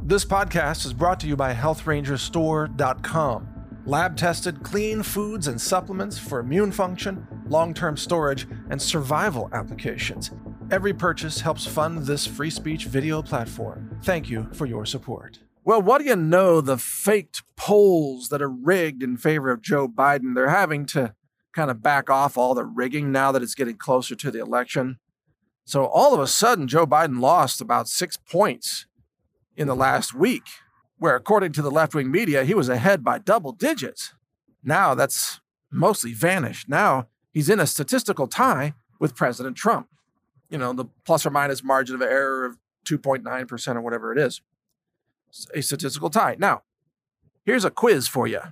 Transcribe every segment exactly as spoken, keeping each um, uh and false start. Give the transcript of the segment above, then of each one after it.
This podcast is brought to you by health ranger store dot com. Lab-tested, clean foods and supplements for immune function, long-term storage, and survival applications. Every purchase helps fund this free speech video platform. Thank you for your support. Well, what do you know? The faked polls that are rigged in favor of Joe Biden, they're having to kind of back off all the rigging now that it's getting closer to the election. So all of a sudden, Joe Biden lost about six points in the last week, where according to the left-wing media, he was ahead by double digits. Now that's mostly vanished. Now he's in a statistical tie with President Trump. You know, the plus or minus margin of error of two point nine percent or whatever it is. It's a statistical tie. Now, here's a quiz for you.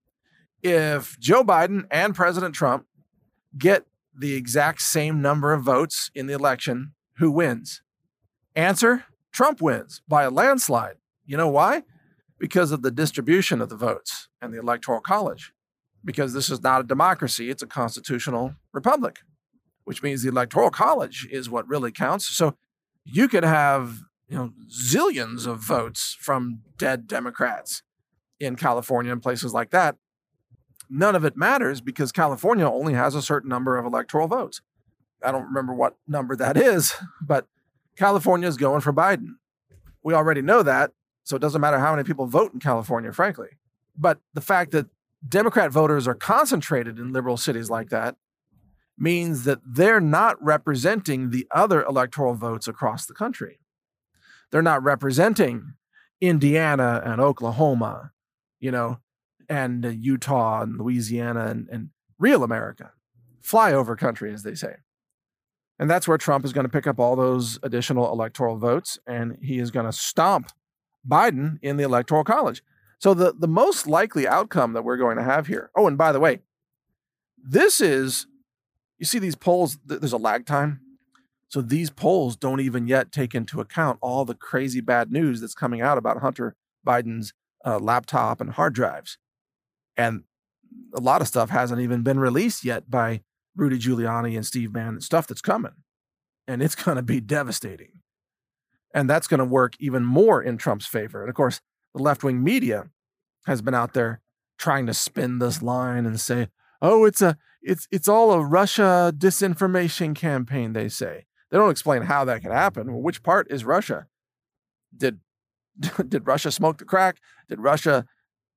If Joe Biden and President Trump get the exact same number of votes in the election, who wins? Answer: Trump wins by a landslide. You know why? Because of the distribution of the votes and the Electoral College. Because this is not a democracy, it's a constitutional republic, which means the Electoral College is what really counts. So you could have, you know, zillions of votes from dead Democrats in California and places like that. None of it matters because California only has a certain number of electoral votes. I don't remember what number that is, but California is going for Biden. We already know that, so it doesn't matter how many people vote in California, frankly. But the fact that Democrat voters are concentrated in liberal cities like that means that they're not representing the other electoral votes across the country. They're not representing Indiana and Oklahoma, you know, and uh, Utah and Louisiana and, and real America, flyover country, as they say. And that's where Trump is going to pick up all those additional electoral votes, and he is going to stomp Biden in the Electoral College. So the, the most likely outcome that we're going to have here. Oh, and by the way, this is, you see these polls, th- there's a lag time. So these polls don't even yet take into account all the crazy bad news that's coming out about Hunter Biden's uh, laptop and hard drives. And a lot of stuff hasn't even been released yet by Rudy Giuliani and Steve Bannon, stuff that's coming. And it's going to be devastating. And that's going to work even more in Trump's favor. And of course, the left-wing media has been out there trying to spin this line and say, oh, it's a it's it's all a Russia disinformation campaign, they say. They don't explain how that can happen. Well, which part is Russia? Did did Russia smoke the crack? Did Russia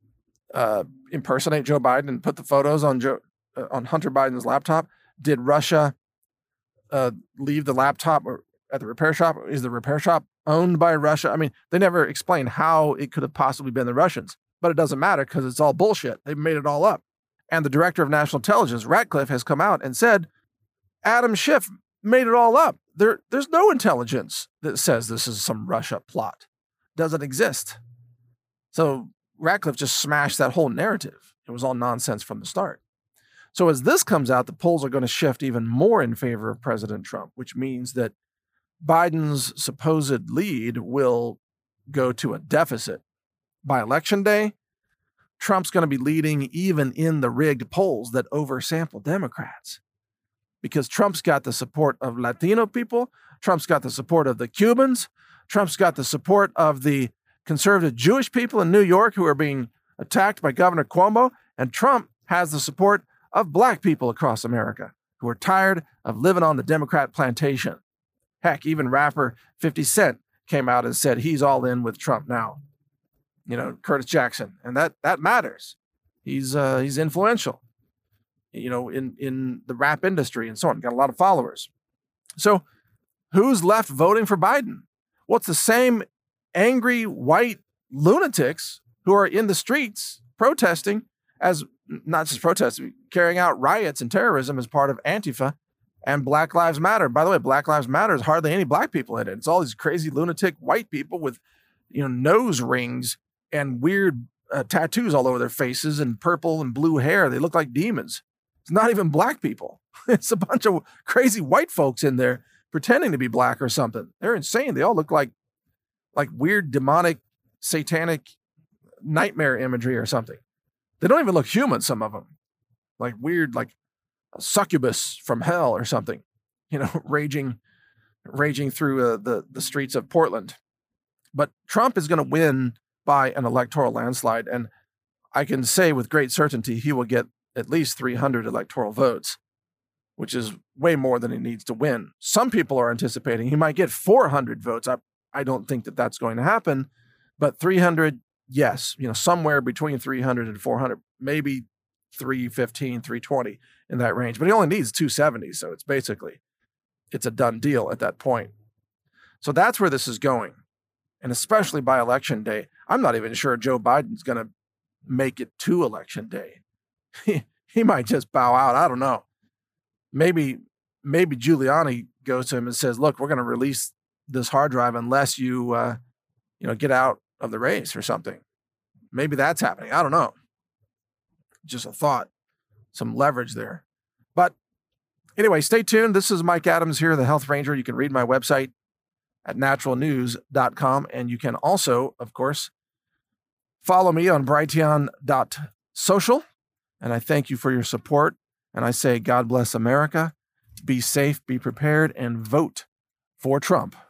uh, impersonate Joe Biden and put the photos on Joe uh, on Hunter Biden's laptop? Did Russia uh, leave the laptop or at the repair shop? Is the repair shop owned by Russia? I mean, they never explain how it could have possibly been the Russians, but it doesn't matter because it's all bullshit. They've made it all up. And the director of national intelligence, Ratcliffe, has come out and said, Adam Schiff made it all up. There, there's no intelligence that says this is some Russia plot. Doesn't exist. So Ratcliffe just smashed that whole narrative. It was all nonsense from the start. So as this comes out, the polls are going to shift even more in favor of President Trump, which means that Biden's supposed lead will go to a deficit. By election day, Trump's going to be leading even in the rigged polls that oversample Democrats. Because Trump's got the support of Latino people, Trump's got the support of the Cubans, Trump's got the support of the conservative Jewish people in New York who are being attacked by Governor Cuomo, and Trump has the support of black people across America who are tired of living on the Democrat plantation. Heck, even rapper fifty Cent came out and said he's all in with Trump now. You know, Curtis Jackson, and that that matters. He's uh, he's influential, you know, in in the rap industry and so on. Got a lot of followers. So, who's left voting for Biden? Well, it's the same angry white lunatics who are in the streets protesting, as not just protesting, carrying out riots and terrorism as part of Antifa and Black Lives Matter. By the way, Black Lives Matter is hardly any black people in it. It's all these crazy lunatic white people with, you know, nose rings and weird uh, tattoos all over their faces and purple and blue hair. They look like demons. It's not even black people. It's a bunch of crazy white folks in there pretending to be black or something. They're insane. They all look like like weird demonic satanic nightmare imagery or something. They don't even look human, some of them. Like weird, like a succubus from hell or something, you know, raging raging through uh, the, the streets of Portland. But Trump is going to win by an electoral landslide. And I can say with great certainty he will get at least three hundred electoral votes, which is way more than he needs to win. Some people are anticipating he might get four hundred votes. I, I don't think that that's going to happen, but three hundred, yes, you know, somewhere between three hundred and four hundred, maybe three fifteen, three twenty in that range. But he only needs two seventy, so it's basically, it's a done deal at that point. So that's where this is going. And especially by election day, I'm not even sure Joe Biden's going to make it to election day. He, he might just bow out. I don't know. Maybe, maybe Giuliani goes to him and says, look, we're going to release this hard drive unless you, uh, you know, get out of the race or something. Maybe that's happening. I don't know. Just a thought, some leverage there. But anyway, stay tuned. This is Mike Adams here, the Health Ranger. You can read my website at natural news dot com. And you can also, of course, follow me on brighteon dot social. And I thank you for your support. And I say, God bless America. Be safe, be prepared, and vote for Trump.